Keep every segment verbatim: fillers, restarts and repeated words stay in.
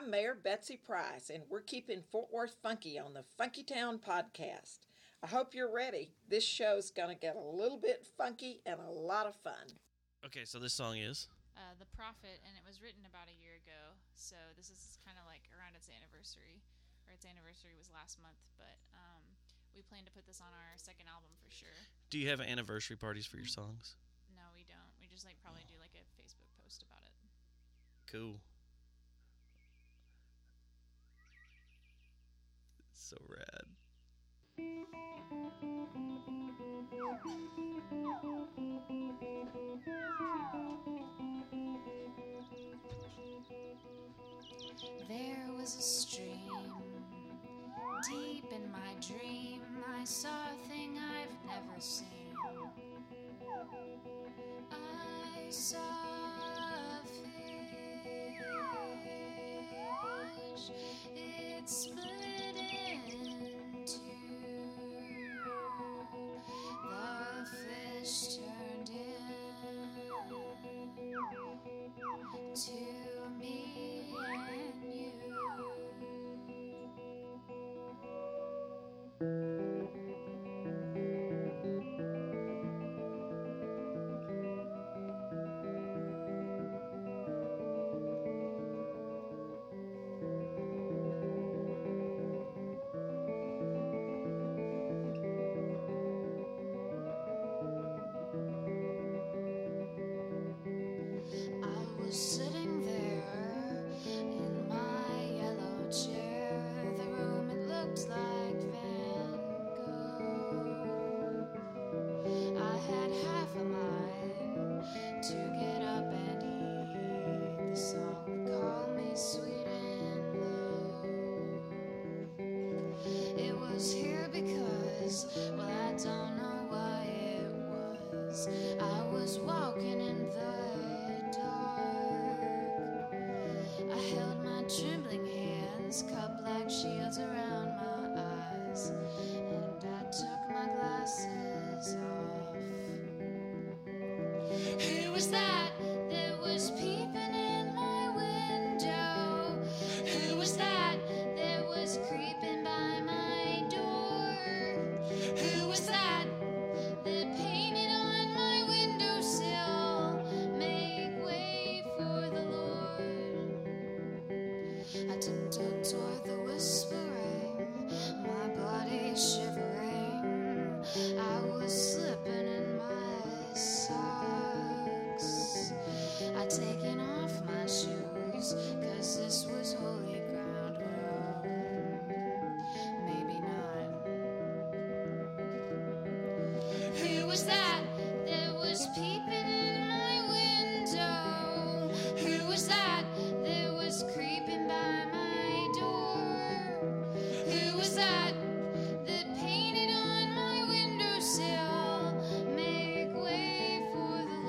I'm Mayor Betsy Price, and we're keeping Fort Worth funky on the Funky Town podcast. I hope you're ready. This show's going to get a little bit funky and a lot of fun. Okay, so this song is? Uh, The Prophet, and it was written about a year ago, so this is kind of like around its anniversary, or its anniversary was last month, but um, we plan to put this on our second album for sure. Do you have anniversary parties for your songs? No, we don't. We just like probably do like a Facebook post about it. Cool. It's so rad. There was a stream deep in my dream. I saw a thing I've never seen. I saw a fish. It split into. The fish turned into me and you. Sitting there in my yellow chair, the room it looked like Van Gogh. I had half a mind to get up and eat the song that called me sweet and low. It was here because, well, I don't know why it was. I was walking in the trembling hands, cupped like shields around my eyes, and I took my glasses off. Who was that that was peeping in my window? Who was that that was creeping by my door? Who was that that painted on my windowsill? Make way for the Lord. I tiptoed toward the whispering, my body shivering. I was slipping in my socks. I'd taken off my shoes, cause this was holy ground. Well, maybe not. Who was that that was peeping in my window? Who was that that was creeping by my door? Who was that that painted on my windowsill? Make way for the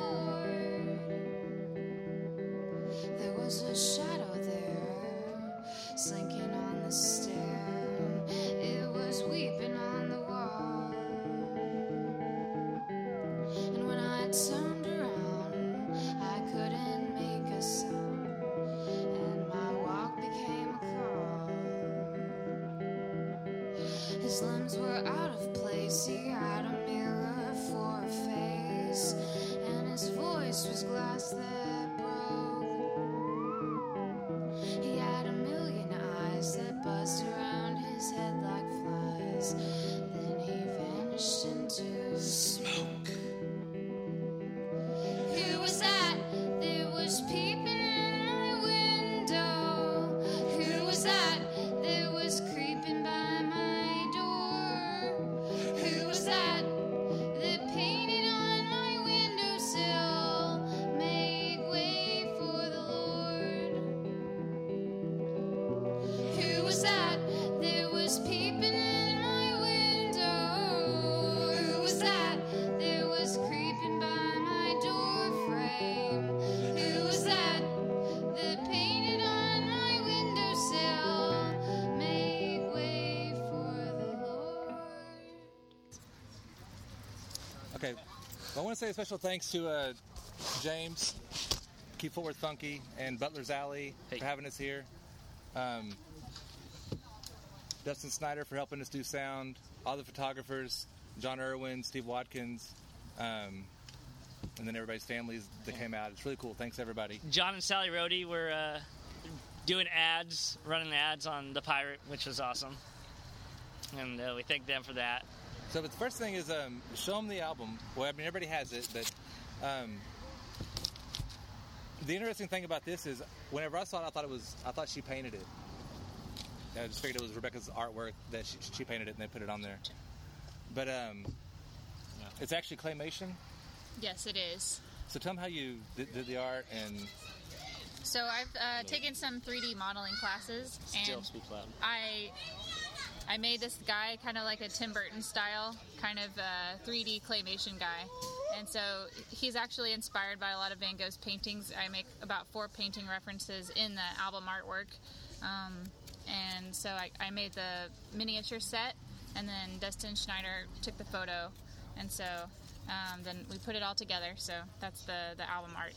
Lord. There was a shadow there, slinking on the stair. It was weeping on the wall. And when I turned around, I couldn't make a sound, and my walk became a crawl. His limbs were out of place, he had a mirror for a face, and his voice was glass that broke. He had a million eyes that buzzed around his head like flies, then he vanished into smoke. Who was that that was peeping in my window? Who was that that was creeping by my door? Who was that that painted on my windowsill? Make way for the Lord. Who was that that was peeping in my window? Who was that that was creeping by my door frame? Who was that that painted on my windowsill? Make way for the Lord. Okay, well, I want to say a special thanks to uh, James, Keep Fort Worth Funky, and Butler's Alley Hey. for having us here. Um, Dustin Snyder for helping us do sound. All the photographers, John Irwin, Steve Watkins, um, and then everybody's families that came out. It's really cool. Thanks, everybody. John and Sally Rohde were uh, doing ads, running ads on The Pirate, which was awesome. And uh, we thank them for that. So, but the first thing is um, show them the album. Well, I mean, everybody has it, but um, the interesting thing about this is, whenever I saw it, I thought it was, I thought she painted it. I just figured it was Rebecca's artwork that she, she painted it and they put it on there. But um, it's actually claymation. Yes, it is. So tell them how you did, did the art and. So I've uh, taken some three D modeling classes, Still and speak loud. I I made this guy kind of like a Tim Burton style, kind of uh, three D claymation guy. And so he's actually inspired by a lot of Van Gogh's paintings. I make about four painting references in the album artwork. Um, and so I, I made the miniature set, and then Dustin Schneider took the photo. And so um, then we put it all together. So that's the, the album art.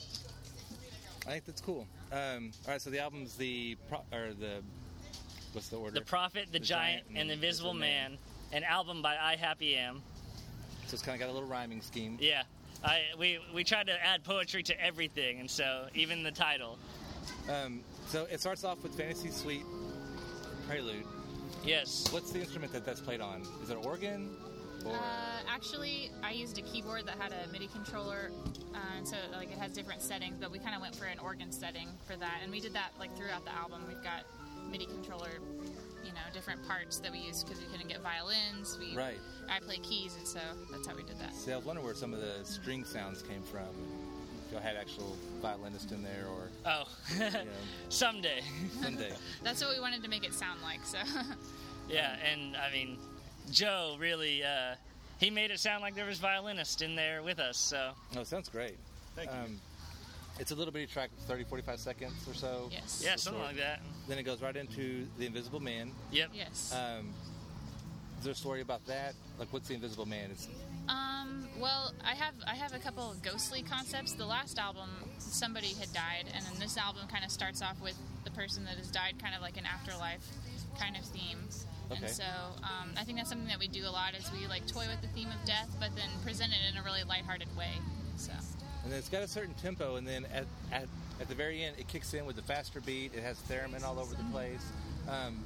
I think that's cool. Um, all right, so the album's the pro- or the what's the order? The Prophet, the, The Giant, Giant, and the and Invisible Invisible Man. Man. An album by I Happy Am. So it's kind of got a little rhyming scheme. Yeah, I we we tried to add poetry to everything, and so even the title. Um, so it starts off with Fantasy Suite Prelude. Yes. What's the instrument that that's played on? Is it an organ? Or Uh, actually, I used a keyboard that had a MIDI controller, uh, and so like it has different settings. But we kind of went for an organ setting for that, and we did that like throughout the album. We've got MIDI controller, you know, different parts that we used because we couldn't get violins. We, Right. I play keys, and so that's how we did that. See, I was wondering where some of the string sounds came from. If y'all had actual violinist in there, or Oh, you know, someday. someday. That's what we wanted to make it sound like. So Yeah, and I mean, Joe really uh, he made it sound like there was violinist in there with us. So No, it sounds great. Thank you. Um, it's a little bitty track, thirty, forty-five seconds or so. yes, yeah, something like that. Then it goes right into The Invisible Man. Yep. yes. Um, is there a story about that? Like, what's The Invisible Man? It's, Um, well, I have I have a couple of ghostly concepts. The last album, somebody had died, and then this album kind of starts off with the person that has died, kind of like an afterlife kind of theme. Okay. And so um, I think that's something that we do a lot is we like toy with the theme of death, but then present it in a really lighthearted way. So and then it's got a certain tempo, and then at, at, at the very end, it kicks in with the faster beat. It has theremin all over the place. Um,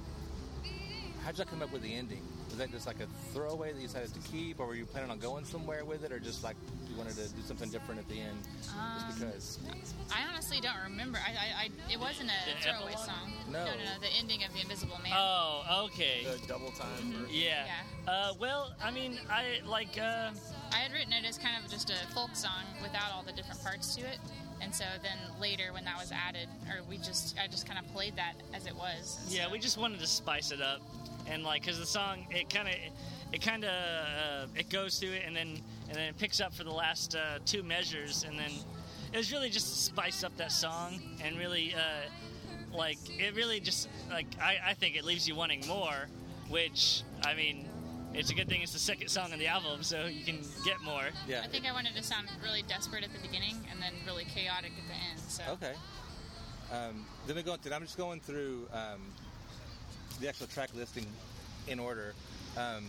how'd you come up with the ending? Was that just like a throwaway that you decided to keep, or were you planning on going somewhere with it, or just like you wanted to do something different at the end? Um, just because. I honestly don't remember. I, I, I it wasn't a The throwaway epilogue? song. No. no, no, no. The ending of The Invisible Man. Oh, okay. The double time. version. Yeah. Yeah. Uh, well, I mean, I like. Uh, I had written it as kind of just a folk song without all the different parts to it, and so then later when that was added, or we just I just kind of played that as it was. And yeah, so- we just wanted to spice it up, and like, cause the song it kind of it kind of uh, it goes through it, and then and then it picks up for the last uh, two measures, and then it was really just to spice up that song, and really uh, like it really just like I, I think it leaves you wanting more, which I mean. It's a good thing it's the second song on the album, so you can get more. Yeah. I think I wanted to sound really desperate at the beginning and then really chaotic at the end. So Okay. Um, then we go into. I'm just going through um, the actual track listing in order. Um,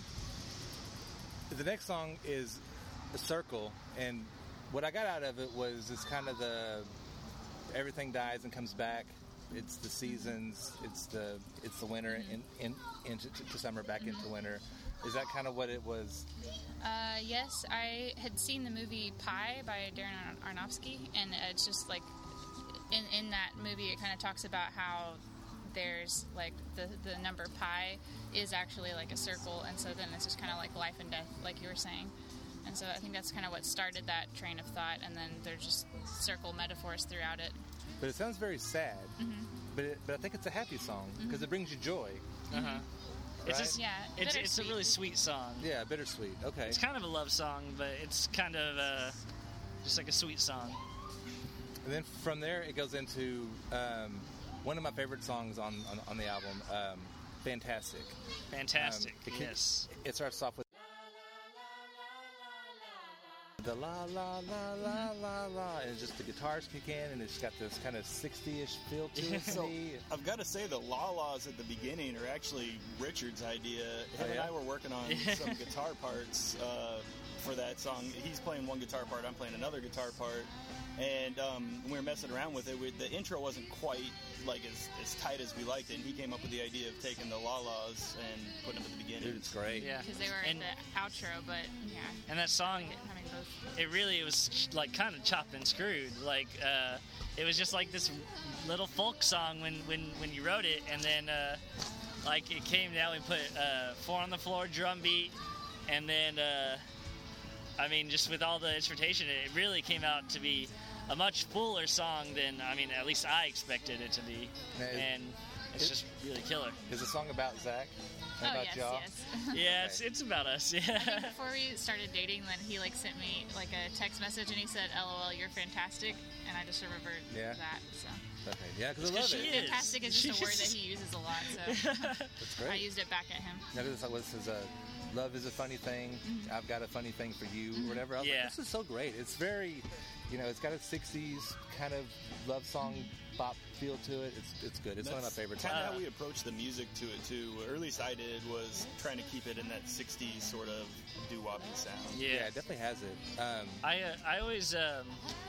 the next song is "The Circle," and what I got out of it was it's kind of the everything dies and comes back. It's the seasons. It's the it's the winter in, in, into to summer, back into winter. Is that kind of what it was? Uh, yes, I had seen the movie Pi by Darren Ar- Aronofsky, and it's just like in in that movie, it kind of talks about how there's like the the number pi is actually like a circle, and so then it's just kind of like life and death, like you were saying. And so I think that's kind of what started that train of thought, and then there's just circle metaphors throughout it. But it sounds very sad. Mm-hmm. But it, but I think it's a happy song because Mm-hmm. it brings you joy. Uh huh. It's Right? just Yeah, it's it's a bittersweet. really sweet song. Yeah, bittersweet. Okay. It's kind of a love song, but it's kind of uh, just like a sweet song. And then from there, it goes into um, one of my favorite songs on, on, on the album, um, Fantastic. Fantastic. Um, it, yes. It starts off with. The la la la la la la, and just the guitars kick in, and it's got this kind of sixty-ish feel to it. So to me. I've got to say the la-las at the beginning are actually Richard's idea. Him Oh, and yeah? I were working on some guitar parts uh, for that song. He's playing one guitar part, I'm playing another guitar part, and um, we were messing around with it. We, the intro wasn't quite like as, as tight as we liked it, and he came up with the idea of taking the la-las and putting them at the beginning. Dude, it's great. Yeah. Because they were and, in the outro, but yeah, and that song, having both. it really it was like kind of chopped and screwed. Like uh, it was just like this little folk song when, when, when you wrote it, and then uh, like it came down. We put uh, four on the floor drum beat, and then uh, I mean just with all the instrumentation, it really came out to be a much fuller song than I mean at least I expected it to be, Now, is- and it's it- just really killer. Is the song about Zach? And Oh about yes, y'all? yes. Yeah, it's it's about us. I think Yeah. before we started dating, then he like sent me like a text message and he said, "LOL, you're fantastic," and I just remembered Yeah. that. So Okay, yeah, because I It's 'cause love she it. is. fantastic is just a word that She's- he uses a lot. So That's I great. used it back at him. Now, this was his, uh, love is a funny thing. I've got a funny thing for you, or whatever. I was Yeah. like, this is so great. It's very, you know, it's got a sixties kind of love song bop feel to it. It's it's good. It's one of my favorites. Kind of Uh, how we approached the music to it too, or at least I did, was trying to keep it in that sixties sort of doo-woppy sound. Yeah, Yeah. it definitely has it. Um, I uh, I always um,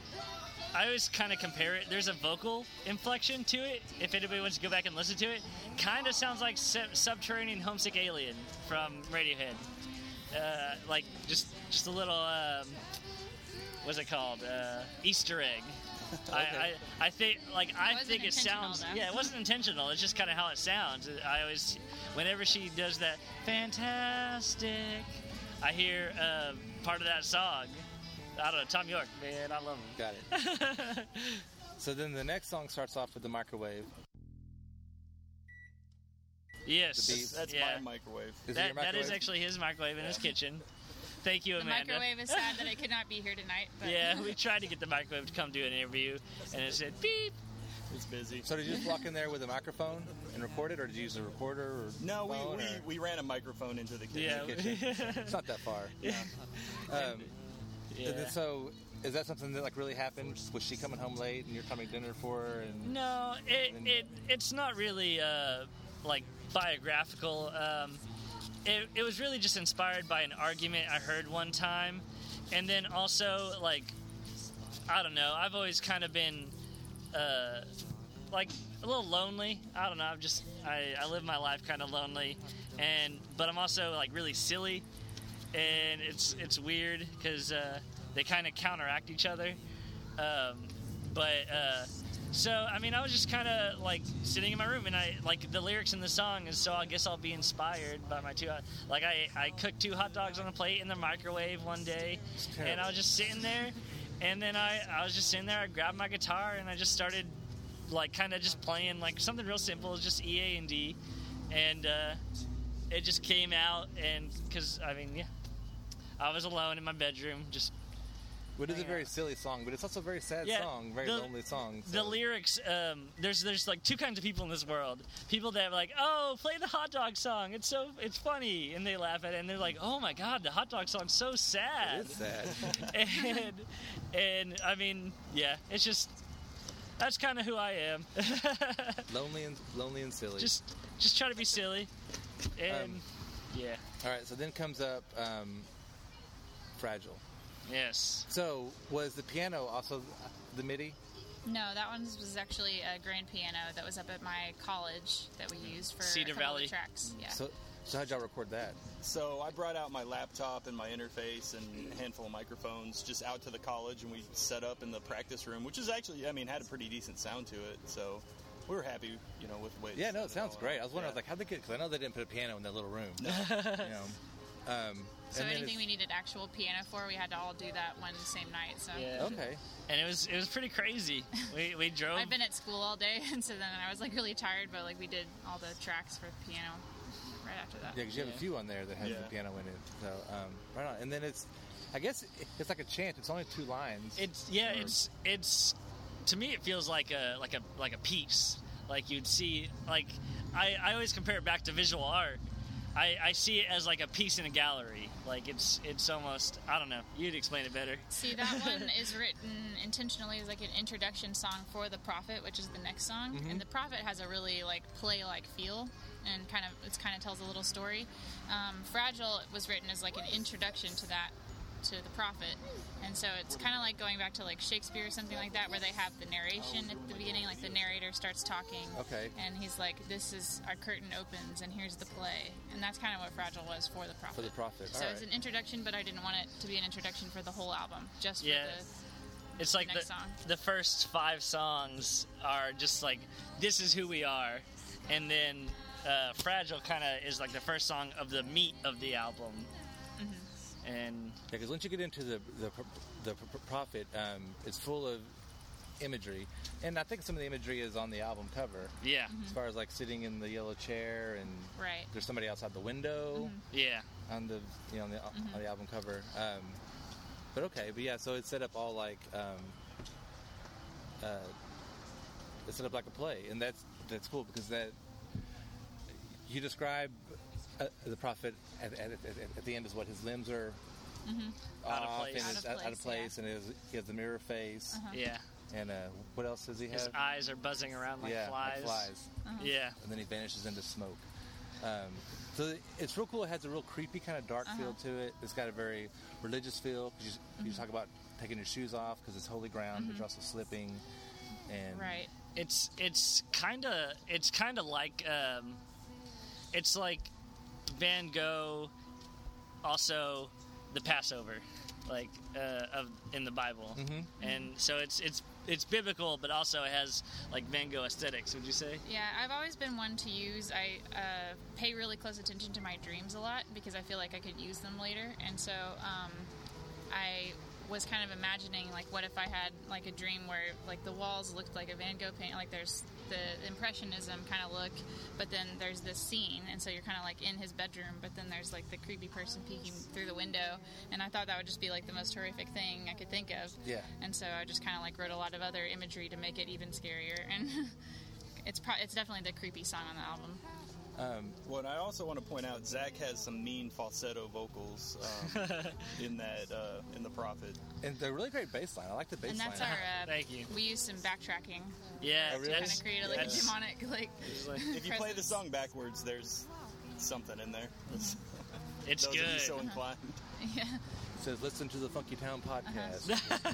I always kind of compare it. There's a vocal inflection to it. If anybody wants to go back and listen to it, kind of sounds like Sub- Subterranean Homesick Alien from Radiohead. Uh, like just just a little um, what's it called? Uh, Easter egg. I, I I think like I wasn't think it intentional, sounds though. yeah it wasn't intentional. It's just kind of how it sounds. I always whenever she does that fantastic, I hear uh, part of that song. I don't know, Tom York, man, I love him. got it. So then the next song starts off with the microwave. Yes, The beat. That's yeah. my microwave. Is it That, your that microwave? is actually his microwave in his kitchen. Thank you, The Amanda. microwave is sad that I could not be here tonight. But Yeah, we tried to get the microwave to come do an interview, and it said beep. It's busy. So did you just walk in there with a microphone and record it, or did you use a recorder? Or No, we, phone, we, or- we ran a microphone into the kitchen. Yeah. kitchen. It's not that far. Um, Yeah. and then so is that something that like really happened? Was she coming home late and you're coming dinner for her? And No, it, And- it it's not really uh, like biographical. Um, it, it was really just inspired by an argument I heard one time, and then also like I don't know. I've always kind of been uh, like a little lonely. I don't know. I'm just I, I live my life kind of lonely, and but I'm also like really silly, and it's it's weird because uh, they kind of counteract each other. Um, but uh, so I mean, I was just kind of like sitting in my room, and I like the lyrics in the song is so I guess I'll be inspired by my two. Like I I cooked two hot dogs on a plate in the microwave one day, and I was just sitting there, and then I I was just sitting there. I grabbed my guitar and I just started like kind of just playing like something real simple, just E A and D, and uh, it just came out, and because I mean yeah, I was alone in my bedroom just. Well, it is a very silly song, but it's also a very sad Yeah, song, very the- lonely song. So. The lyrics, um, there's there's like two kinds of people in this world. People that are like, oh, play the hot dog song. It's so it's funny, and they laugh at it, and they're like, oh my god, the hot dog song's so sad. It is sad. and and I mean, yeah, it's just that's kind of who I am. lonely and lonely and silly. just just try to be silly, and Um, yeah, All right. So then comes up um, Fragile. yes. So was the piano also the MIDI? No, that one was actually a grand piano that was up at my college that we used for Cedar a couple of Valley. the tracks. Yeah. So so how'd y'all record that? So I brought out my laptop and my interface and a handful of microphones just out to the college, and we set up in the practice room, which is actually, I mean, had a pretty decent sound to it. So we were happy, you know, with the way. Yeah, no, it sounded sounds all great. out. I was wondering, I was Yeah. like, how'd they get? Because I know they didn't put a piano in that little room. you know. Um, so and then anything it's- we needed actual piano for, we had to all do that one same night. So Yeah. Okay. And it was it was pretty crazy. We we drove. I've been at school all day, and so then I was like really tired, but like we did all the tracks for the piano right after that. Yeah, because you have a few on there that has Yeah. the piano in it. So um, right on. And then it's, I guess it's like a chant. It's only two lines. It's yeah, Or- it's it's to me it feels like a like a like a piece. Like you'd see like I, I always compare it back to visual art. I, I see it as like a piece in a gallery. Like it's it's almost, I don't know. You'd explain it better. See, that one is written intentionally as like an introduction song for The Prophet, which is the next song. Mm-hmm. And The Prophet has a really like play-like feel, and kind of it kind of tells a little story. Um, Fragile was written as like an introduction to that, to The Prophet, and so it's kind of like going back to like Shakespeare or something like that, where they have the narration at the beginning, like the narrator starts talking, Okay. and he's like, "This is our curtain opens, and here's the play," and that's kind of what Fragile was for The Prophet. For The Prophet, So all it's right. an introduction, but I didn't want it to be an introduction for the whole album, just Yeah. for the. It's like the, next song. the first five songs are just like, this is who we are. And then uh, Fragile kind of is like the first song of the meat of the album. Mm-hmm. And Yeah, because once you get into the the, the Prophet, um, it's full of imagery, and I think some of the imagery is on the album cover. yeah, Mm-hmm. As far as like sitting in the yellow chair, and Right. there's somebody outside the window yeah. on the you know on the, on the album cover. Um, but okay, but yeah, so it's set up all like um, uh, it's set up like a play, and that's that's cool because that you describe uh, the prophet at, at, at, at the end as what his limbs are Out of off place. and Out it's of out, out place, of place, yeah. and his, he has the mirror face, Yeah. and uh, what else does he have? His eyes are buzzing around like yeah, flies. like flies, Yeah. and then he vanishes into smoke. Um, so it's real cool. It has a real creepy kind of dark feel to it. It's got a very religious feel. 'Cause you, you talk about taking your shoes off because it's holy ground, but you're also slipping. And Right. It's it's kind of it's kind of like um, it's like Van Gogh, also the Passover, like uh, of in the Bible, Mm-hmm. and so it's it's it's biblical, but also it has like Van Gogh aesthetics. Would you say? Yeah, I've always been one to use. I uh, pay really close attention to my dreams a lot because I feel like I could use them later, and so um, I was kind of imagining like what if I had like a dream where like the walls looked like a Van Gogh paint, like there's the impressionism kind of look, but then there's this scene, and so you're kind of like in his bedroom, but then there's like the creepy person peeking through the window, and I thought that would just be like the most horrific thing I could think of. Yeah. And so I just kind of like wrote a lot of other imagery to make it even scarier, and it's pro- it's definitely the creepy song on the album. Um, Well, and I also want to point out Zach has some mean falsetto vocals um, in that uh, in the Prophet. and they're really great bass line. I like the bass And that's line. our. Uh, Thank you. We used some backtracking Yeah. Oh, really? to kind that's- of create a, like that's- a demonic like. it's like- If you play the presence. song backwards, there's something in there. it's Those good. of you so inclined. Yeah. It says, listen to the Funky Town podcast.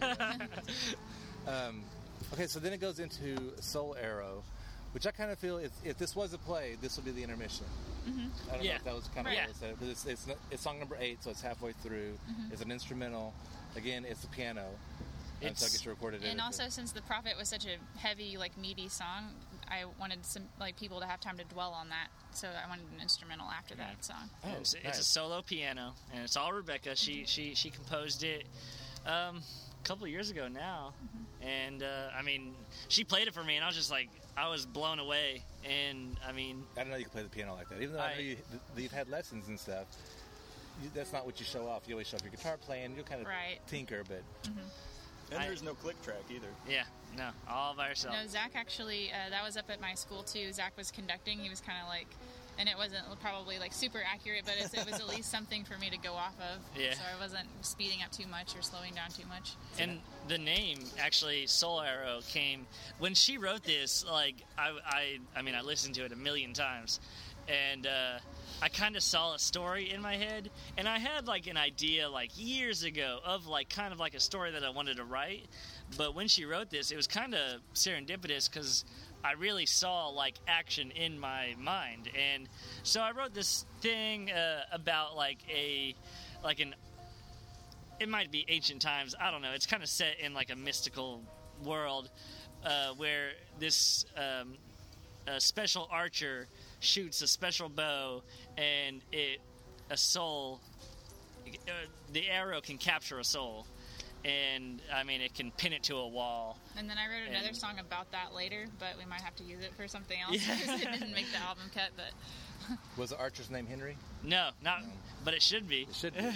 um, okay, so then it goes into Soul Arrow, which I kind of feel if, if this was a play, this would be the intermission. Mm-hmm. I don't Yeah. know if that was kind of Right. what it said. But it's, it's, not- it's song number eight, so it's halfway through. Mm-hmm. It's an instrumental. Again, it's the piano. And so I It's- guess you recorded it. And at also, the- since the Prophet was such a heavy, like meaty song, I wanted some like people to have time to dwell on that. So I wanted an instrumental after that song. oh, It's, it's nice. a solo piano, and it's all Rebecca. She she she composed it um, a couple of years ago now, and uh, I mean, she played it for me, and I was just like, I was blown away. And I mean, I don't know you can play the piano like that. Even though I, I- know you, that you've had lessons and stuff, you, that's not what you show off. You always show off your guitar playing. You'll kind of Right. tinker, but And I- there's no click track either. yeah, no, all by herself. No, Zach actually, uh, that was up at my school too. Zach was conducting. He was kind of like, and it wasn't probably like super accurate, but it's, it was at least something for me to go off of. Yeah. So I wasn't speeding up too much or slowing down too much. And the name, actually, Soul Arrow, came when she wrote this. Like, I, I, I mean, I listened to it a million times, and uh, I kind of saw a story in my head, and I had like an idea like years ago of like kind of like a story that I wanted to write. But when she wrote this, it was kind of serendipitous because I really saw like action in my mind, and so I wrote this thing uh, about like a like an. It might be ancient times. I don't know. It's kind of set in like a mystical world uh, where this um, a special archer shoots a special bow, and it a soul. Uh, the arrow can capture a soul, and I mean it can pin it to a wall. And then I wrote another And- song about that later, but we might have to use it for something else Yeah. because it didn't make the album cut. But was the archer's name Henry? No, not. But it should be. It should be.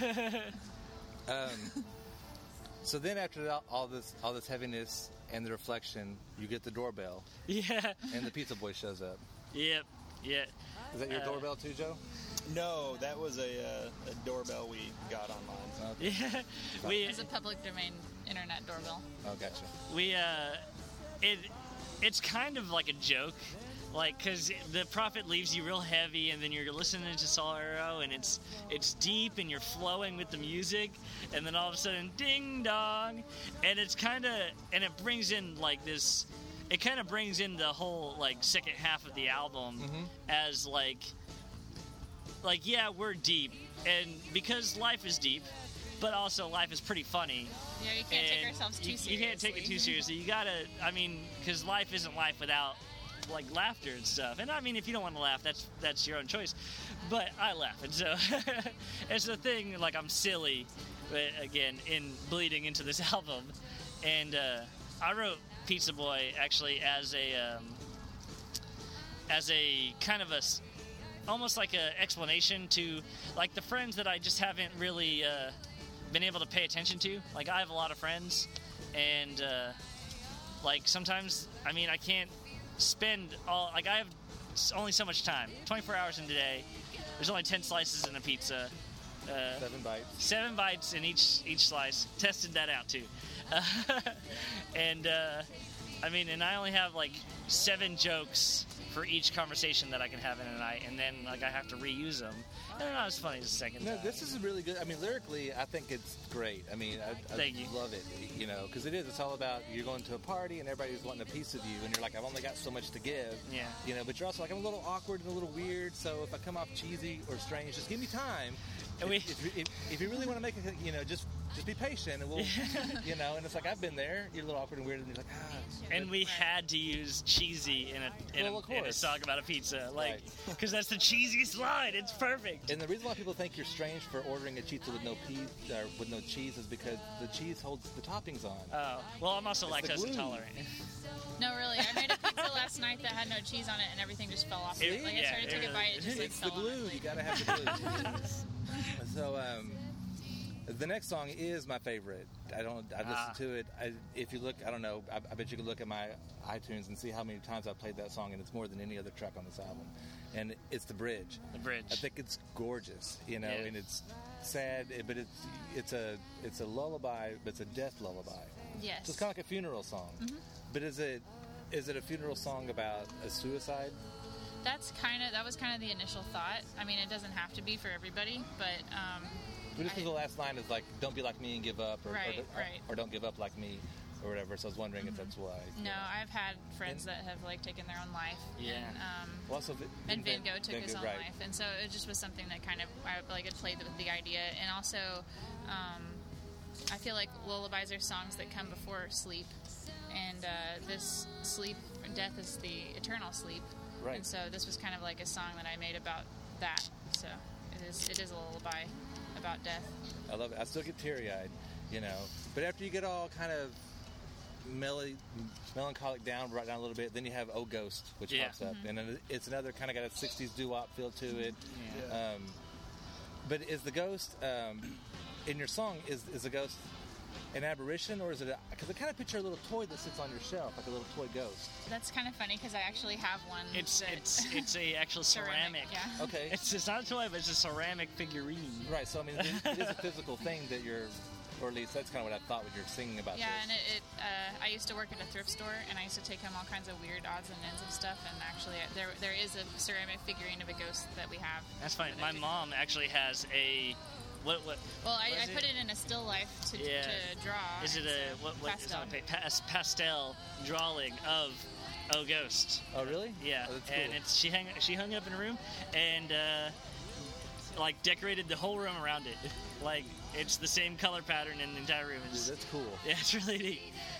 um, so then after all- all this all this heaviness and the reflection, you get the doorbell, Yeah. and the pizza boy shows up. Yep. Yeah. Is that your Uh, doorbell too, Joe? No, that was a, uh, a doorbell we got online. Okay. Yeah, we It's a public domain internet doorbell. Oh, gotcha. we uh, it it's kind of like a joke, like because the prophet leaves you real heavy, and then you're listening to Sorrow, and it's it's deep, and you're flowing with the music, and then all of a sudden, ding dong, and it's kind of and it brings in like this, it kind of brings in the whole like second half of the album as like. Like, yeah, we're deep, and because life is deep, but also life is pretty funny. Yeah, you can't take and ourselves too you, seriously. You can't take it too seriously. You gotta, I mean, because life isn't life without, like, laughter and stuff. And I mean, if you don't want to laugh, that's that's your own choice. But I laugh, and so it's the thing. Like, I'm silly, but again, in bleeding into this album, and uh, I wrote Pizza Boy actually as a um, as a kind of a. almost like an explanation to like the friends that I just haven't really uh, been able to pay attention to. Like I have a lot of friends, and uh, like sometimes I mean I can't spend all like I have only so much time. twenty-four hours in a day. There's only ten slices in a pizza. Uh, Seven bites. Seven bites in each each slice. Tested that out too, and uh, I mean, and I only have like seven jokes for each conversation that I can have in a night, and then like I have to reuse them. And they're not as funny as the second No, time. this is really good. I mean, lyrically, I think it's great. I mean, I, I Thank you. love it, you know, because it is. It's all about you're going to a party and everybody's wanting a piece of you, and you're like, I've only got so much to give. Yeah. You know, but you're also like, I'm a little awkward and a little weird, so if I come off cheesy or strange, just give me time. And we- if, if, if, if you really want to make it, you know, just just be patient, and we'll, you know, and it's like I've been there. You're a little awkward and weird, and you're like, ah. And we had to use cheesy in a in, Well, of a, in a course. song about a pizza, like Right. because that's the cheesiest line. It's perfect. And the reason why people think you're strange for ordering a pizza with no pea or with no cheese is because the cheese holds the toppings on. Oh, well, I'm also It's the lactose glue. intolerant. No, really. I made a pizza last night that had no cheese on it, and everything just fell off. It- like I yeah, started to it take a really- bite, it just like It's the fell on glue. it. You gotta have the glue. So, um, the next song is my favorite. I don't. I listened Ah. to it. I, if you look, I don't know. I, I bet you could look at my iTunes and see how many times I've played that song, and it's more than any other track on this album. And it's the bridge. The bridge. I think it's gorgeous, you know, Yeah. and it's sad, but it's it's a it's a lullaby, but it's a death lullaby. Yes. So it's kind of like a funeral song. But is it is it a funeral song about a suicide? That's kind of that was kind of the initial thought. I mean, it doesn't have to be for everybody, but um, But just I- because the last line is like, "Don't be like me and give up," or, Right, or, right. or "Don't give up like me," or whatever. So I was wondering if that's why. no, I've had friends that have like taken their own life. Yeah. And, um, Well, also, Vi- and Van Gogh took Van his Gogh, own right. life, and so it just was something that kind of I like it played with the idea, and also um, I feel like lullabies are songs that come before sleep, and uh, this sleep death is the eternal sleep, Right. and so this was kind of like a song that I made about that. So it is it is a lullaby about death. I love it. I still get teary-eyed, you know. But after you get all kind of mel- melancholic down, right down a little bit, then you have "Oh Ghost," which Yeah. pops up, and then it's another kind of got a sixties doo-wop feel to it. Yeah. Um, but is the ghost um, in your song? Is is the ghost an apparition, or is it? Because I kind of picture a little toy that sits on your shelf, like a little toy ghost. That's kind of funny because I actually have one. It's that- it's it's a actual ceramic. Yeah. Okay. It's it's not a toy, but it's a ceramic figurine. Right. So I mean, it is, it is a physical thing that you're, or at least that's kind of what I thought when you're singing about Yeah, this. and it, it uh, I used to work at a thrift store, and I used to take home all kinds of weird odds and ends of stuff. And actually, uh, there there is a ceramic figurine of a ghost that we have. That's funny. that My I took- mom actually has a what what Well, I, what I is put it in a still life to, Yeah. to draw. Is it and a so- what what is pastel. on a pa- pas- pastel drawing of Oh Ghost? Oh, really? Yeah, Oh, that's and cool. it's she hung she hung it up in a room and uh, like decorated the whole room around it. Like it's the same color pattern in the entire room. Dude, It's, that's cool. yeah, it's really neat.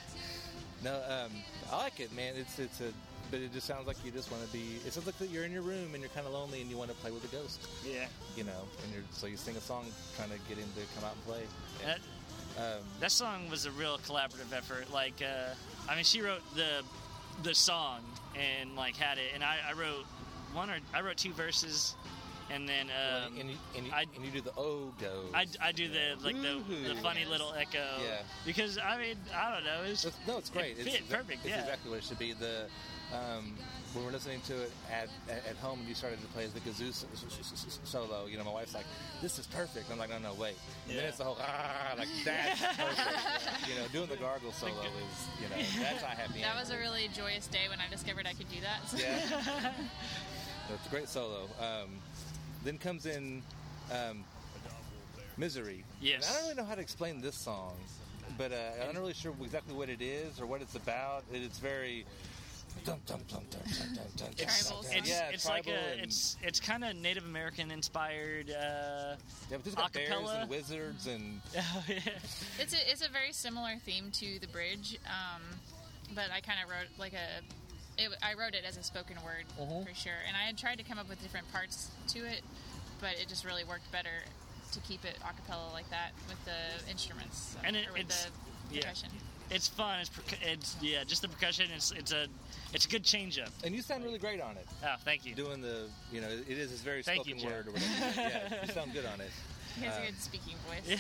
No, um, I like it, man. It's it's a, but it just sounds like you just want to be. It sounds like that you're in your room and you're kind of lonely and you want to play with a ghost, Yeah, you know. And you're so you sing a song trying to get him to come out and play. that Um, that song was a real collaborative effort. Like, uh, I mean, she wrote the the song and like had it, and I, I wrote one or I wrote two verses, and then um, and, you, and, you, I- and you do the oh go. I, I do the like the, Woohoo. the funny little echo. Yeah. Because I mean I don't know. It's, It's- no, it's great. It it's fit exa- perfect. It's Yeah. exactly what it should be. The um, when we're listening to it at, at at home, and you started to play the kazoo s- s- s- s- solo, you know, my wife's like, "This is perfect." I'm like, "No, no, wait." And then Yeah. it's the whole ah, like that's perfect. You know, doing the gargle solo is, you know, that's I happy. That was a really joyous day when I discovered I could do that. So. Yeah. That's a great solo. Um, then comes in um, Misery. Yes. And I don't really know how to explain this song, but uh, I'm not really sure exactly what it is or what it's about. It, it's very. Dun, dun, dun, dun, dun, dun, dun, Tribal dun, song. It's, yeah, it's like tribal a, and- it's it's kind of Native American inspired. Uh, yeah, but there's got bears acapella. and wizards and It's a it's a very similar theme to the bridge, um, but I kind of wrote like a. It, I wrote it as a spoken word Mhm. for sure, and I had tried to come up with different parts to it, but it just really worked better to keep it a cappella like that with the instruments so, And it- or with it's- the yeah. percussion. it's fun. It's, percu- it's yeah, just the percussion. It's it's a it's a good change up. and you sound really great on it. Oh, thank you. Doing the, you know, it is this very Thank you, spoken Joe. word or whatever. Yeah, you sound good on it. He has Um, a good speaking voice.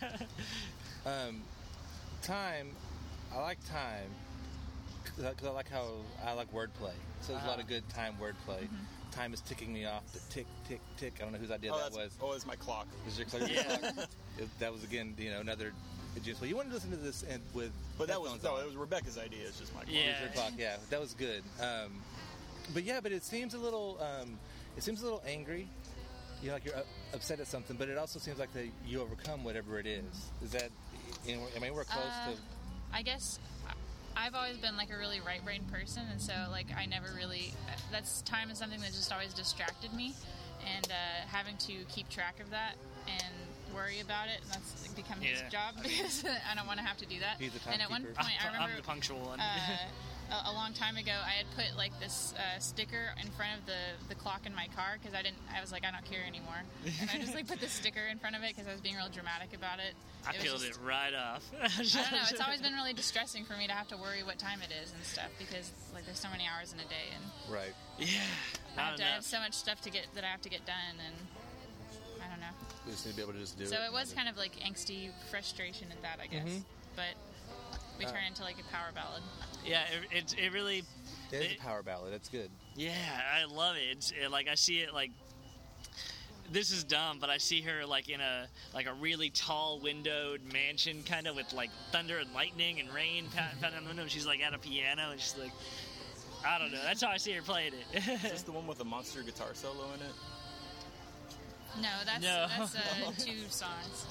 Um, time, I like time because I like how I like wordplay. So there's a lot of good time wordplay. Time is ticking me off. The tick, tick, tick. I don't know whose idea Oh, that that's, was. oh, it's my clock. Was your clock? Yeah. It- that was again, you know, another. Just, well, you wanted to listen to this and with. But that was headphones no, on. it was Rebecca's idea. It's just my clock. Yeah. Use your clock. Yeah, that was good. Um, but yeah, but it seems a little. Um, it seems a little angry. You know, like you're uh, upset at something, but it also seems like that you overcome whatever it is. Is that? You know, I mean, we're close Uh, to. I guess I've always been like a really right brain person, and so like I never really. That's time is something that just always distracted me, and uh, having to keep track of that and worry about it, that's become his Yeah. job because I don't want to have to do that. He's the and at one timekeeper. point, I I'm remember the punctual one. uh, a, a long time ago, I had put like this uh, sticker in front of the, the clock in my car because I didn't. I was like, I don't care anymore, and I just like put the sticker in front of it because I was being real dramatic about it. I It was peeled just- it right off. I don't know. It's always been really distressing for me to have to worry what time it is and stuff because like there's so many hours in a day and Right. Yeah. I Not have, to, I have enough. so much stuff to get that I have to get done and I don't know. We just need to be able to just do So it. it was kind of like angsty frustration at that, I guess. Mhm. But we Uh, turned into like a power ballad. Yeah, it, it, it really. It is it- a power ballad. That's good. Yeah, I love it. It's it, like I see it like. This is dumb, but I see her like in a like a really tall windowed mansion, kind of with like thunder and lightning and rain pounding pounding on the window. And she's like at a piano, and she's like, I don't know. That's how I see her playing it. Is this the one with the monster guitar solo in it? No, that's No. that's uh, two songs.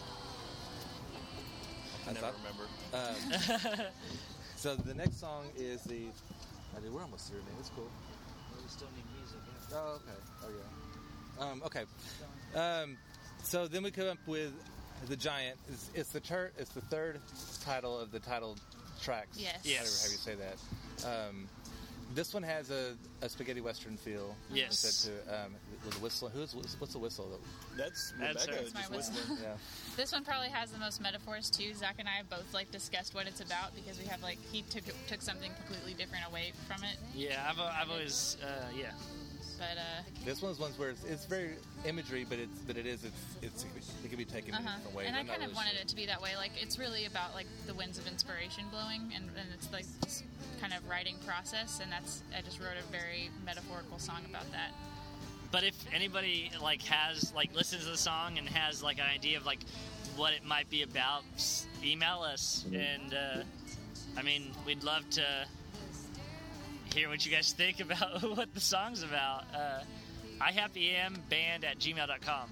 I I never thought- remember. Um, so the next song is the. I mean, we're almost through, man. It's cool. We still need music. Oh, okay. Oh, yeah. Um, okay. Um, so then we come up with the Giant. It's, it's the ter- It's the third title of the title track. Yes. Yes. However, how you say that. Um, this one has a, a spaghetti western feel. Yes. Instead to um, with a whistle. Who's what's the whistle? That's That's Rebecca her. just That's my whistle. whistling. Yeah. This one probably has the most metaphors too. Zach and I have both like discussed what it's about because we have like he took took something completely different away from it. Yeah, I've I've always uh, yeah. But uh, This one's ones where it's, it's very imagery, but it's but it is it's it's it can be taken in uh-huh. different ways. and I I'm not kind of really wanted sure. it to be that way. Like it's really about like the winds of inspiration blowing, and, and it's like this kind of writing process. And that's I just wrote a very metaphorical song about that. But if anybody like has like listens to the song and has like an idea of like what it might be about, s- email us, and uh, I mean we'd love to hear what you guys think about what the song's about. Uh, ihappyamband at gmail dot com.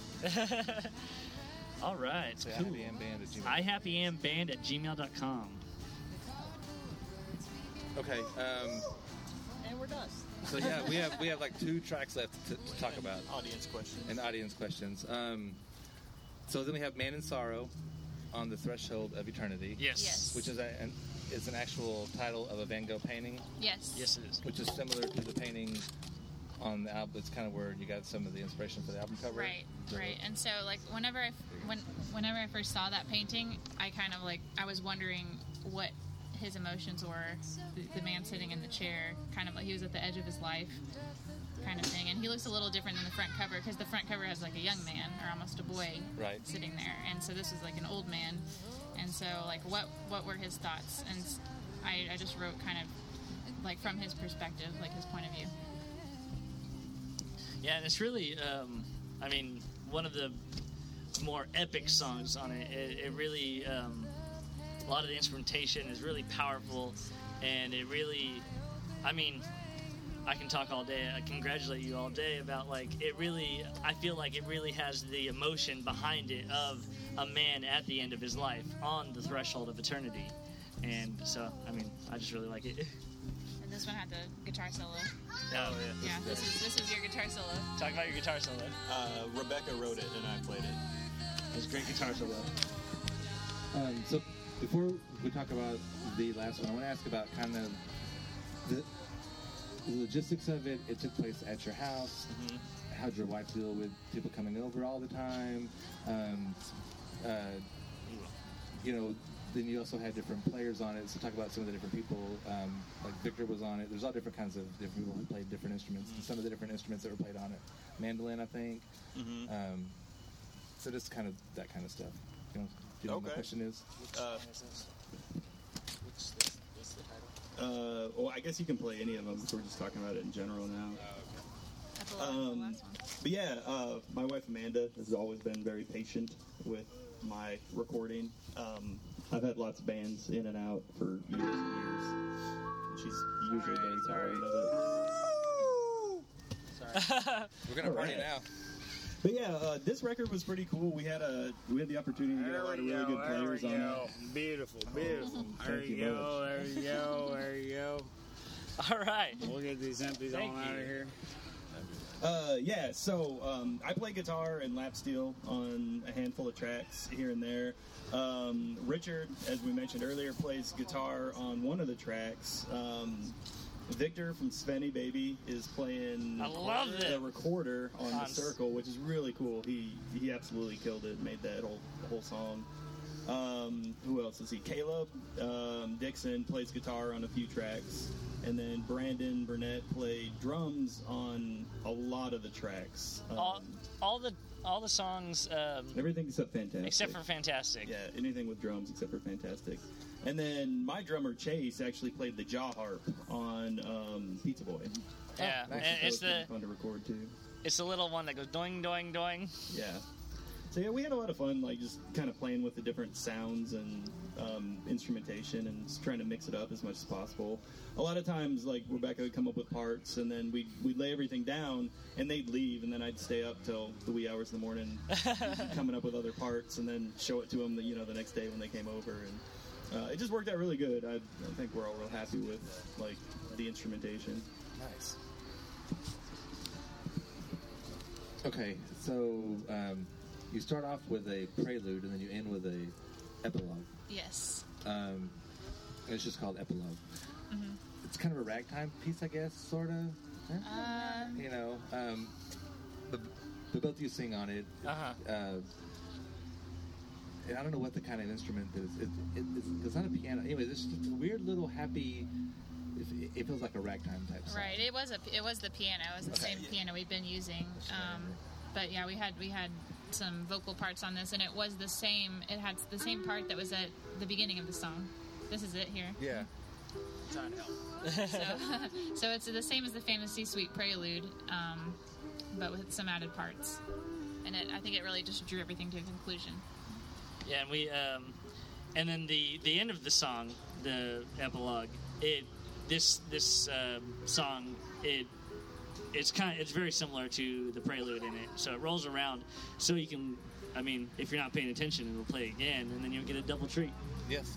All right, So, cool. Happy Am Band at Gmail. ihappyamband at gmail dot com. Okay. Um, And we're done. so yeah, we have we have like two tracks left to, to talk about Audience question. and audience questions. Um, so then we have Man in Sorrow on the Threshold of Eternity, Yes. Yes. which is a, an is an actual title of a Van Gogh painting, Yes. Yes, it is. which is similar to the painting on the album. It's kind of where you got some of the inspiration for the album cover. Right, The- right. And so, like, whenever I, when, whenever I first saw that painting, I kind of like, I was wondering what his emotions were. The, the man sitting in the chair, kind of like he was at the edge of his life, kind of thing. And he looks a little different than the front cover because the front cover has like a young man or almost a boy Right. sitting there, and so this is like an old man. And so, like, what what were his thoughts? And I, I just wrote kind of like from his perspective, like his point of view. Yeah, and it's really, um, I mean, one of the more epic songs on it. It, it really, um, a lot of the instrumentation is really powerful, and it really, I mean, I can talk all day. I congratulate you all day about, like, it really, I feel like it really has the emotion behind it of a man at the end of his life on the threshold of eternity. And so, I mean, I just really like it. And this one had the guitar solo. Oh, yeah. Yeah, this is this is your guitar solo. Talk about your guitar solo. Uh, Rebecca wrote it and I played it. It was a great guitar solo. Um, so before we talk about the last one, I want to ask about kind of the, the logistics of it. It took place at your house. Mm-hmm. How'd your wife deal with people coming over all the time? Um, uh, you know, then you also had different players on it. So talk about some of the different people. Um, like Victor was on it. There's all different kinds of different people who played different instruments. And some of the different instruments that were played on it. Mandolin, I think. Mm-hmm. Um, so just kind of that kind of stuff. You know, do you know what my Okay. question is? Uh, uh, well, I guess you can play any of them. So we're just talking about it in general now. That's a lot of the Um, last one. But yeah, uh, my wife Amanda has always been very patient with my recording. Um, I've had lots of bands in and out for years and years. She's usually very tolerant of it. We're gonna All party right. now. But yeah, uh, this record was pretty cool. We had a we had the opportunity to get a lot of really good players on it. Beautiful, beautiful. There Thank you you go, there you go, there you go. All right. We'll get these empties Thank on out you. of here. Uh, yeah, so um, I play guitar and lap steel on a handful of tracks here and there. Um, Richard, as we mentioned earlier, plays guitar on one of the tracks. Um, Victor from Svenny Baby is playing I love the it. recorder on On the circle, which is really cool. He he absolutely killed it, made that whole whole song. Um, who else is he? Caleb um, Dixon plays guitar on a few tracks, and then Brandon Burnett played drums on a lot of the tracks. Um, All, all the all the songs, um, everything except Fantastic. except for Fantastic. Yeah, anything with drums except for Fantastic. And then my drummer Chase actually played the jaw harp on um, Pizza Boy. Yeah, nice. and That it's was pretty the fun to record too. it's the little one that goes doing doing doing. Yeah. So yeah, we had a lot of fun, like just kind of playing with the different sounds and um, instrumentation, and just trying to mix it up as much as possible. A lot of times, like Rebecca would come up with parts, and then we'd we'd lay everything down, and they'd leave, and then I'd stay up till the wee hours of the morning, coming up with other parts, and then show it to them, the, you know, the next day when they came over, and uh, it just worked out really good. I, I think we're all real happy with like the instrumentation. Nice. Okay, so um, you start off with a prelude and then you end with a epilogue. Yes. Um, and it's just called epilogue. Mhm. It's kind of a ragtime piece, I guess, sort of. Um, You know, um, but, but both of you sing on it. Uh-huh. Uh, and I don't know what the kind of instrument that is. It, it, it's, it's not a piano. Anyway, it's just a weird little happy. It, it feels like a ragtime type song. right. It was a it was the piano. It was the Okay. same piano we've been using. Um, but yeah, we had we had some vocal parts on this, and it was the same. It had the same part that was at the beginning of the song. This is it here. Yeah. So, so it's the same as the Fantasy Suite Prelude, um, but with some added parts. And it, I think it really just drew everything to a conclusion. Yeah, and we um, and then the the end of the song, the epilogue. It this this um, song it it's kind of, it's very similar to the prelude in it. So it rolls around, so you can. I mean, if you're not paying attention, it'll play again, and then you'll get a double treat. Yes.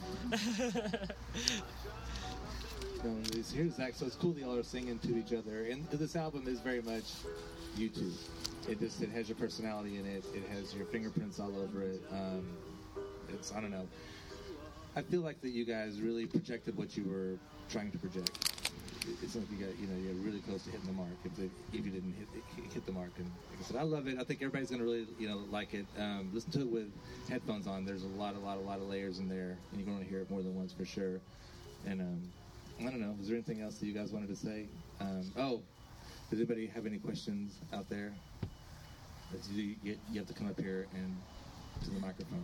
Um, it's- here's Zach. So it's cool that y'all are singing to each other. And this album is very much you two. It just it has your personality in it. It has your fingerprints all over it. Um, it's I don't know. I feel like that you guys really projected what you were trying to project. It- It's like you got you know you're really close to hitting the mark. If, it, if you didn't hit hit the mark, and like I said, I love it. I think everybody's gonna really you know like it. Um, listen to it with headphones on. There's a lot, a lot, a lot of layers in there, and you're gonna hear it more than once for sure. And um, I don't know. Is there anything else that you guys wanted to say? Um, oh, does anybody have any questions out there? You, you, you have to come up here and to the microphone.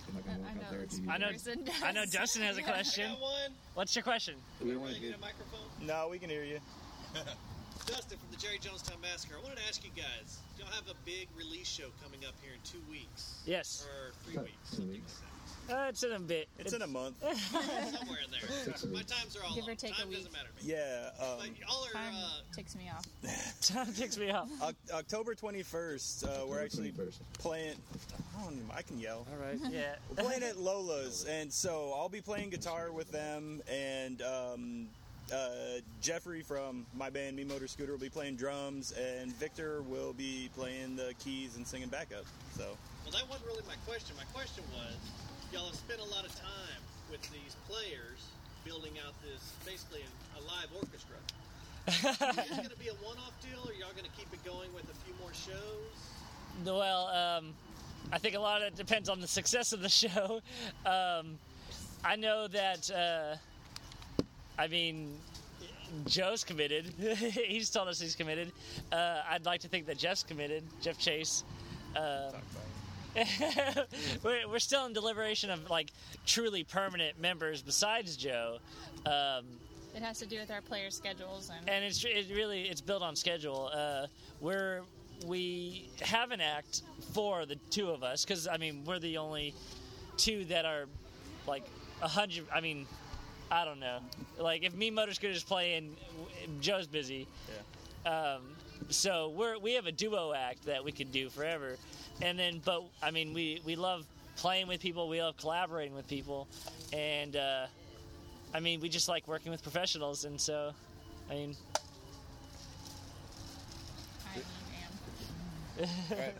I'm not gonna walk I out know there this to you. I know. person I know does. Dustin has a question. Got one. What's your question? We don't want Really to get a microphone? No, we can hear you. Dustin from the Jerry Jonestown Massacre. I wanted to ask you guys, y'all have a big release show coming up here in two weeks. Yes. Or three weeks. Two Something weeks. like Uh, it's in a bit. It's in a month. that. Somewhere in there. My times are all Give or off. take a Time week. doesn't matter to me. Yeah. Um, But y'all are, Time uh, ticks me off. Time ticks me off. Oc- October twenty-first, uh, we're October actually twenty-first. playing. I, don't, I can yell. All right. Yeah. We're playing at Lola's, and so I'll be playing guitar with them, and um, uh, Jeffrey from my band Me Motor Scooter will be playing drums, and Victor will be playing the keys and singing backup. So well, that wasn't really my question. My question was, y'all have spent a lot of time with these players building out this, basically a, a live orchestra. Is this going to be a one-off deal, or y'all going to keep it going with a few more shows? Well, um, I think a lot of it depends on the success of the show. Um, I know that. Uh, I mean, Joe's committed. He's told us he's committed. Uh, I'd like to think that Jeff's committed. Jeff Chase. Um, we're, we're still in deliberation of like truly permanent members besides Joe. Um, It has to do with our player schedules and. and it's it really it's built on schedule. Uh, we're we have an act for the two of us because I mean we're the only two that are like a hundred. I mean, I don't know. Like if Me Motor Scooter's playing, Joe's busy. yeah. Um, so we're we have a duo act that we could do forever, and then but I mean we we love playing with people. We love collaborating with people, and. Uh, I mean, we just like working with professionals, and so, I mean, I am. Right.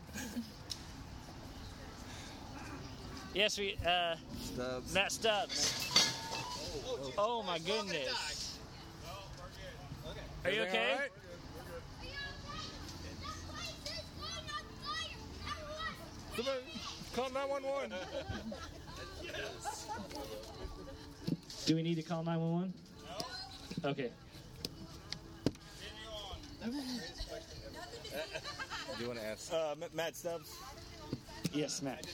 yes, we, uh, Stubbs. Matt Stubbs. Oh my goodness. Are you Everything okay? all right? Somebody call nine one one. Do we need to call nine one one? No. Okay. Do you want to ask? Uh, M- Matt Stubbs. Yes, Matt.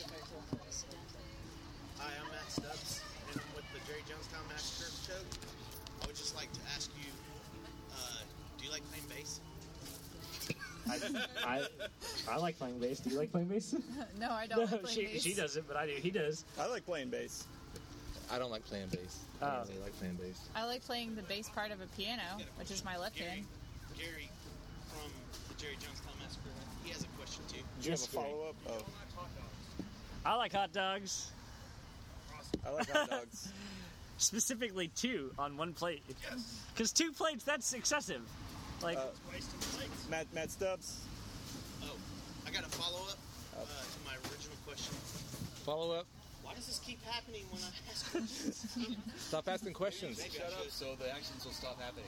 Hi, I'm Matt Stubbs, and I'm with the Jerry Jonestown Massacre show. I would just like to ask you, uh, do you like playing bass? I, I I like playing bass. Do you like playing bass? No, I don't. like she playing bass. she doesn't, but I do. He does. I like playing bass. I don't like playing bass. I Oh. don't really like playing bass. I like playing the bass part of a piano, which is my left Gary, hand. Gary from the Jerry Jonestown Massacre, he has a question too. Do you Yes, have a follow up? Oh, I like hot dogs, I like hot dogs. specifically two on one plate. Because two plates, that's excessive. Like, Uh, Matt Matt Stubbs. Oh, I got a follow-up uh, to my original question. Follow up. Why does this keep happening when I ask questions? Stop asking questions. Maybe I should. so the actions will stop happening.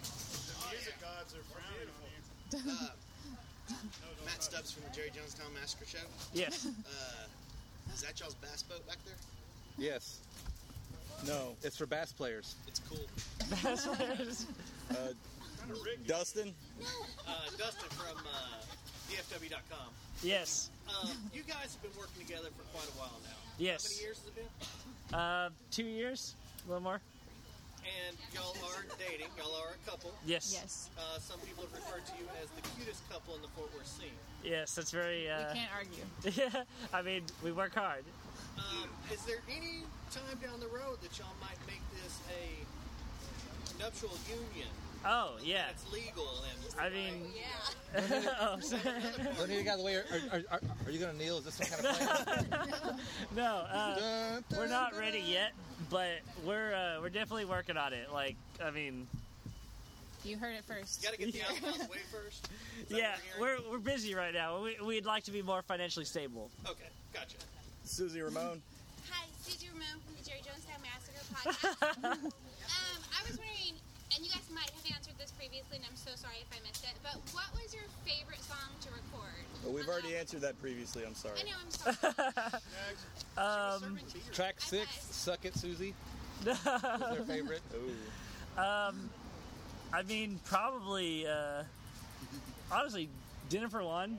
Uh, Matt Stubbs from the Jerry Jonestown Massacre show. yes. Uh, is that y'all's bass boat back there? Yes. No. It's for bass players. It's cool. Uh, Dustin. Uh, Dustin from uh, D F W dot com. yes. Um, you guys have been working together for quite a while now. Yes. How many years has it been? Uh, two years, a little more. And y'all are dating. Y'all are a couple. Yes. Yes. Uh, some people have referred to you as the cutest couple in the Fort Worth scene. Yes, that's very. Uh, We can't argue. Yeah, I mean, we work hard. Um, is there any time down the road that y'all might make this a nuptial union? Oh yeah. It's legal and I mean, yeah. oh, sorry. Don't need to get out of the way. Are, are, are, are you going to kneel? Is this some kind of plan? no, uh, Dun, dun, we're not dun. ready yet, but we're uh, we're definitely working on it. Like, I mean, You heard it first. You gotta get the outlaws away first. Is that yeah, what we're we're we're busy right now. We, we'd like to be more financially stable. hearing? Okay, gotcha. Susie Ramone. Hi, Susie Ramone from the Jerry Jonestown Massacre podcast. um, I was wondering, and you guys might have answered this previously, and I'm so sorry if I missed it, but what was your favorite song to record? Well, we've on already the- answered that previously. I'm sorry. I know, I'm sorry. Um, Track six, Suck It, Susie. Is their favorite? Ooh. um, I mean, probably, uh, honestly, Dinner for One.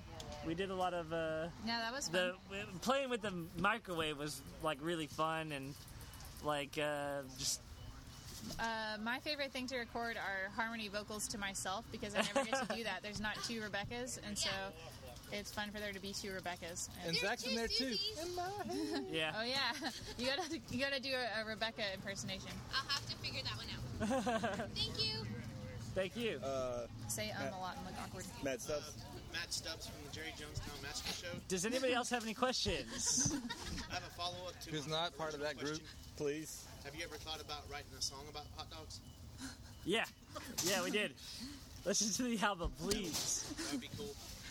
We did a lot of uh, Yeah, that was the fun. playing with the microwave was like really fun and like uh, just Uh, my favorite thing to record are harmony vocals to myself because I never get to do that. There's not two Rebeccas, and so it's fun for there to be two Rebeccas. And Zach's in there too. Yeah. Oh yeah, you gotta you gotta do a, a Rebecca impersonation. I'll have to figure that one out. Thank you. Thank you. Uh, Say um a lot and look awkward. Matt Stubbs. Matt Stubbs from the Jerry Jonestown Massacre Show. Does anybody else have any questions? I have a follow-up to Who's my not part of that original group? question. Please. Have you ever thought about writing a song about hot dogs? Yeah. Yeah, we did. Listen to the album, please. That would be cool.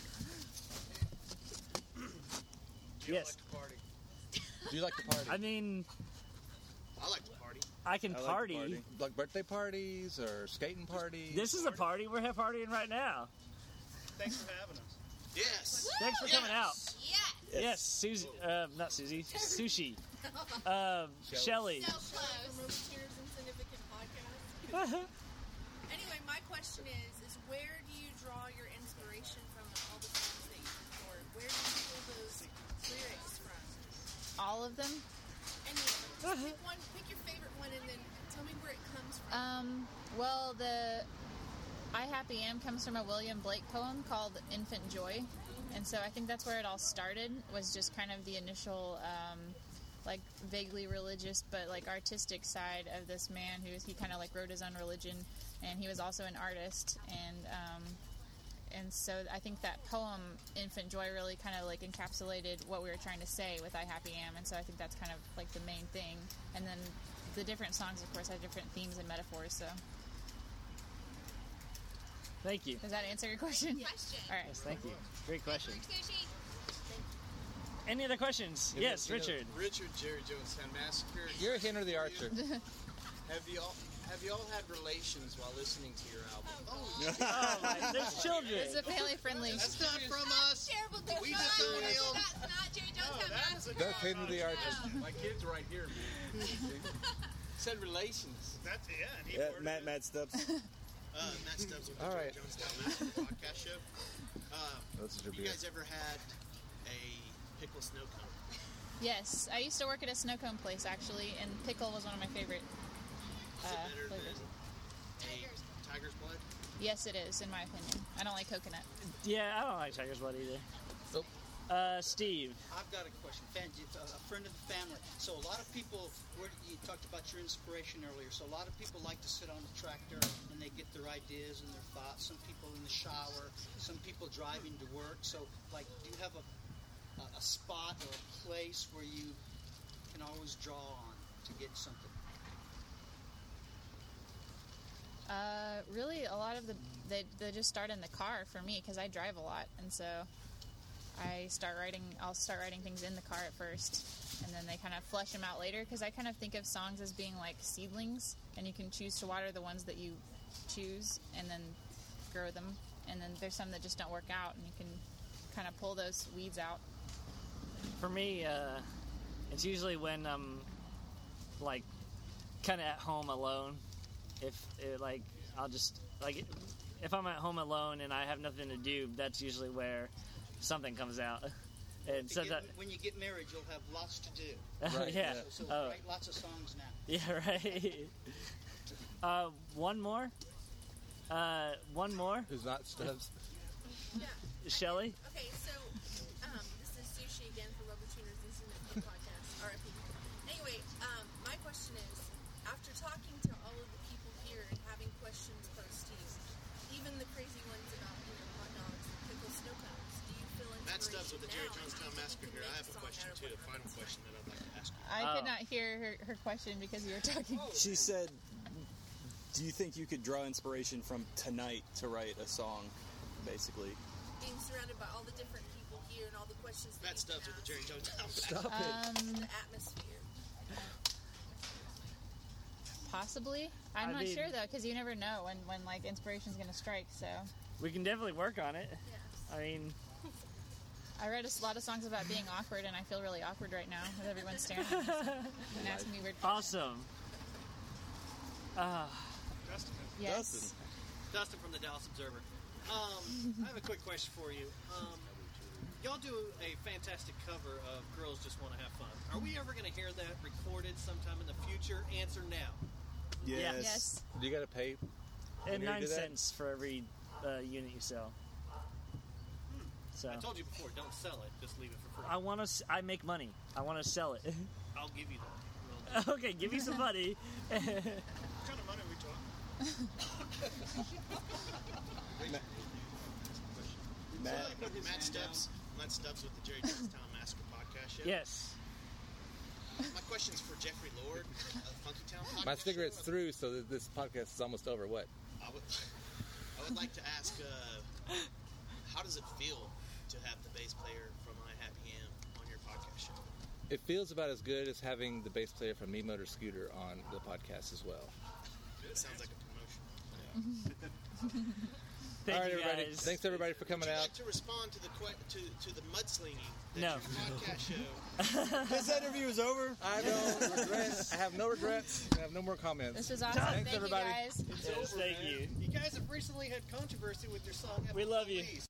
Do you Yes. like to party? Do you like to party? I mean, I like to party. I can I like to party. party. Like birthday parties or skating parties? This is a party. We're have partying right now. Thanks for having us. Yes. Thanks for coming out. Yes. Yes, Susie. Uh, not Susie. Sushi. Um, Shelly. So close. Cheers and Significant Podcast. Anyway, my question is, is where do you draw your inspiration from all the songs that you record? Where do you pull those lyrics from? All of them. Any of them. Just pick one, pick your favorite one, and then tell me where it comes from. Um, well, the I Happy Am comes from a William Blake poem called Infant Joy. And so I think that's where it all started, was just kind of the initial, um, like, vaguely religious but, like, artistic side of this man who he kind of, like, wrote his own religion. And he was also an artist. And, um, and so I think that poem, Infant Joy, really kind of, like, encapsulated what we were trying to say with I Happy Am. And so I think that's kind of, like, the main thing. And then the different songs, of course, have different themes and metaphors, so... Thank you. Does that answer your question? Question. All right. Yes, thank you. Great question. Sushi. Any other questions? You know- Yes, you know- Richard. Richard, Jerry Jonestown Massacre. You're Henry the Archer. Have you all have you all had relations while listening to your album? Oh, my, there's children. It's a family-friendly. That's not from us. Terrible thing. We No, just no, don't no, nail- That's not Jerry Jonestown that was a Massacre. That's Henry the Archer. My kid's right here, man. Said relations. That's yeah. And he Yeah, worded Matt it. Matt Stubbs. Uh, Matt Stubbs with the All Jerry right. Jonestown Massacre podcast show. Uh, This is your you beer. guys ever had a pickle snow cone? Yes, I used to work at a snow cone place actually, and pickle was one of my favorite uh, Is it better flavors. than a tiger's blood? Yes, it is, in my opinion. I don't like coconut. Yeah, I don't like Tiger's Blood either. Nope. Uh, Steve. I've got a question. Fan, a friend of the family. So a lot of people, where you talked about your inspiration earlier. So a lot of people like to sit on the tractor and they get their ideas and their thoughts. Some people in the shower. Some people driving to work. So, like, do you have a a, a spot or a place where you can always draw on to get something? Uh, really, a lot of the they they just start in the car for me because I drive a lot, and so I start writing. I'll start writing things in the car at first, and then they kind of flesh them out later. Because I kind of think of songs as being like seedlings, and you can choose to water the ones that you choose, and then grow them. And then there's some that just don't work out, and you can kind of pull those weeds out. For me, uh, it's usually when I'm like kind of at home alone. If it, like I'll just like if I'm at home alone and I have nothing to do, that's usually where something comes out. And If you so get- that when you get married, you'll have lots to do. Right, yeah, So, so oh, write lots of songs now. yeah, right. uh, one more. Uh, one more. Who's not Stubbs? Yeah. Shelley. Okay, so um, this is Sushi again for Rubber Tuners and Significant Podcast, R I P. Anyway, um, my question is, after talking to all of the people here and having questions posed to you, even the crazy ones about, you know, hot dogs and pickle snow cones, do you feel inspiration Matt Stubbs with the Jerry now? Jonestown Do you think Massacre you here. can I make have a song question out of too, what a final question that I'd like to ask you. I Oh. could not hear her, her question because you were talking. She said, "Do you think you could draw inspiration from tonight to write a song?" Basically. being surrounded by all the different people here and all the questions that Matt you Stubbs can with the Jerry Jonestown Stop it. Um, the atmosphere. Possibly. I'm I not mean- sure though, because you never know when, when like inspiration's gonna strike. So We can definitely work on it. Yes. I mean, I read a s- lot of songs about being awkward, and I feel really awkward right now with everyone staring at me and asking me weird questions. awesome. Uh, Dustin. Yes. Dustin. Dustin from the Dallas Observer. Um, I have a quick question for you. Um, do a fantastic cover of Girls Just Want to Have Fun. Are we ever going to hear that recorded sometime in the future? Answer now. Yes. Yes. Do you got to pay? when And you nine do that? cents for every uh, unit you sell. So I told you before, don't sell it. Just leave it for free. I want to. I make money. I want to sell it. I'll give you that. We'll- Okay, give me some money. What kind of money are we talking? Matt, Matt Stubbs. Matt Stubbs with the Jerry Jonestown Massacre podcast show. Yes. My question's for Jeffrey Lord of Funky Town podcast. My cigarette's show. through, so that this podcast is almost over. What? I would, I would like to ask, uh, how does it feel to have the bass player from I Happy Am on your podcast show? It feels about as good as having the bass player from Me Motor Scooter on the podcast as well. It sounds like a promotion. Thank All right, you everybody. guys. Thanks everybody for coming Would you out. like to respond to the que- to to the mudslinging that No. your podcast show? this interview is over. I don't regret. I have no regrets. I have no more comments. This was awesome. Thanks, Thank everybody. you guys. It's Yes, over, thank man. you. You guys have recently had controversy with your song. We love you. Please.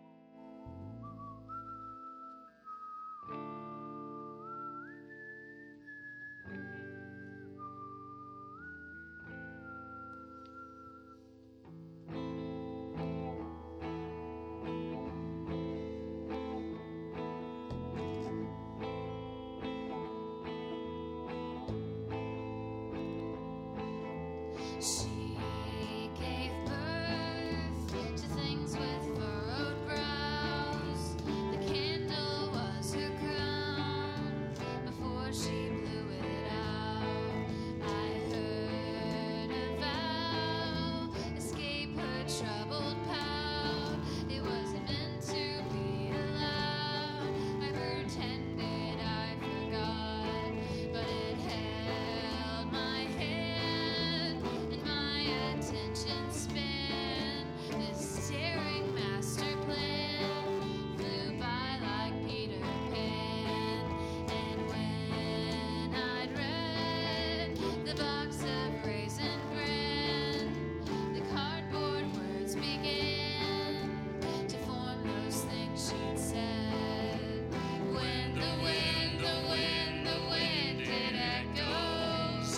She gave birth to things with furrowed brows. The candle was her crown before she blew it out. I heard a vow escape her troubled pout. It wasn't meant to be allowed. I pretended I forgot, but it held my hand and my attention span. This staring master plan flew by like Peter Pan. And when I'd read the box of raisin bran, the cardboard words began to form those things she'd said. When the wind, the wind, the wind did echoes.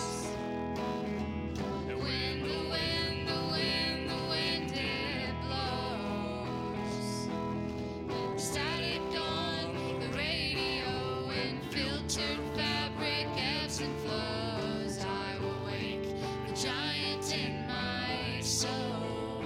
When the wind, the wind, the wind it blows. When static on the radio and filtered fabric ebbs and flows, I will wake the giant in my soul.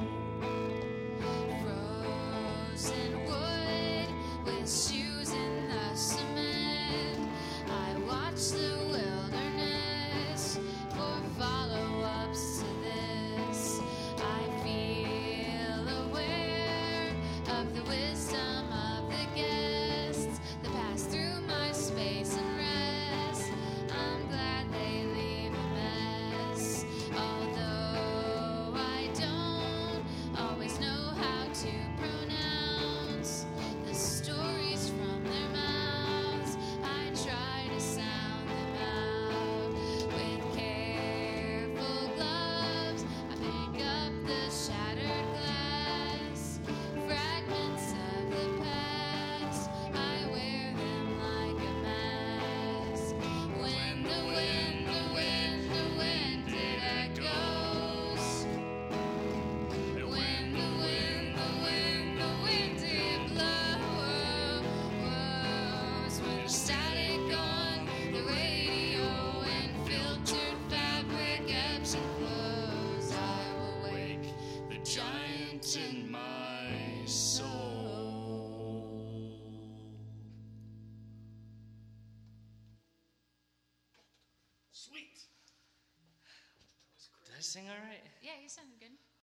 Frozen wood with shoes in the cement. I watch the wilderness for follow-ups to this. I feel aware of the wisdom of the guests that pass through my space and rest. I'm glad they leave a mess, although I don't always know how to pronounce the stories from their mouths. I try to sound them out with careful gloves. I pick up the shattered glass, fragments of the past. I wear them like a mask. When the wind, the wind, the wind it echoes. When the wind, the wind, the wind it blows. When static on the radio and filtered fabric ebbs and flows, I will wake the giant in my soul. Sweet. Did I sing all right? Yeah, you sounded good.